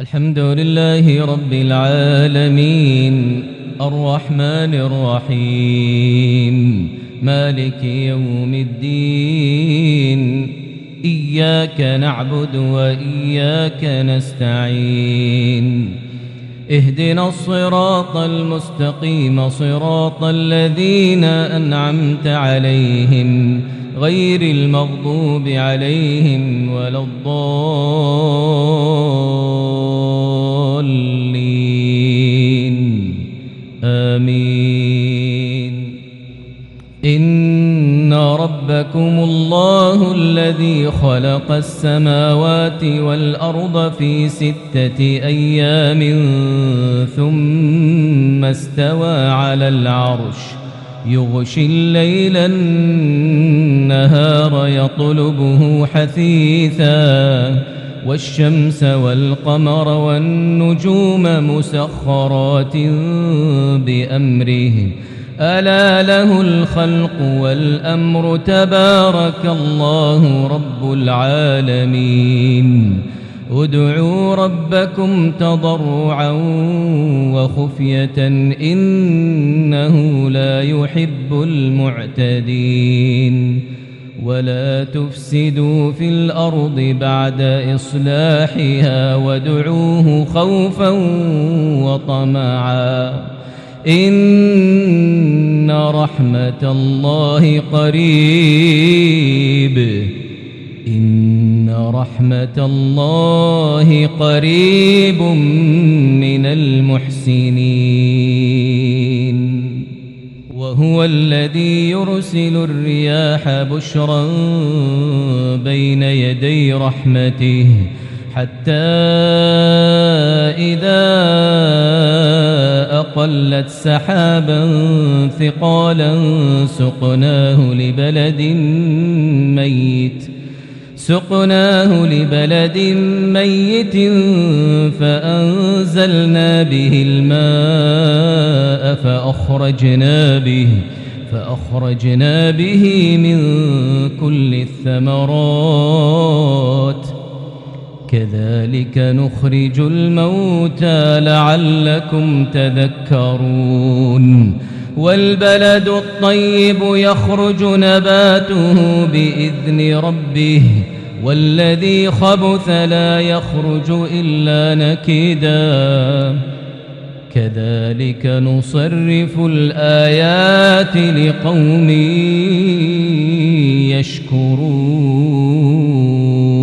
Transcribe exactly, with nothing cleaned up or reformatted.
الحمد لله رب العالمين الرحمن الرحيم مالك يوم الدين إياك نعبد وإياك نستعين اهدنا الصراط المستقيم صراط الذين أنعمت عليهم غير المغضوب عليهم ولا الضالين آمين. إن ربكم الله الذي خلق السماوات والأرض في ستة أيام ثم استوى على العرش يغشي الليل النهار يطلبه حثيثا والشمس والقمر والنجوم مسخرات بأمره ألا له الخلق والأمر تبارك الله رب العالمين. ادعوا ربكم تضرعا وخفية إنه لا يحب المعتدين. ولا تفسدوا في الأرض بعد إصلاحها وادعوه خوفا وطمعا إن رحمة الله قريب إن رحمة الله قريب من المحسنين. وهو الذي يرسل الرياح بشرا بين يدي رحمته حتى إذا أقلت سحابا ثقالا سقناه لبلد ميت سقناه لبلد ميت فأنزلنا به الماء فأخرجنا به فأخرجنا به من كل الثمرات كذلك نخرج الموتى لعلكم تذكرون. والبلد الطيب يخرج نباته بإذن ربه والذي خبث لا يخرج إلا نكدا كذلك نصرف الآيات لقوم يشكرون.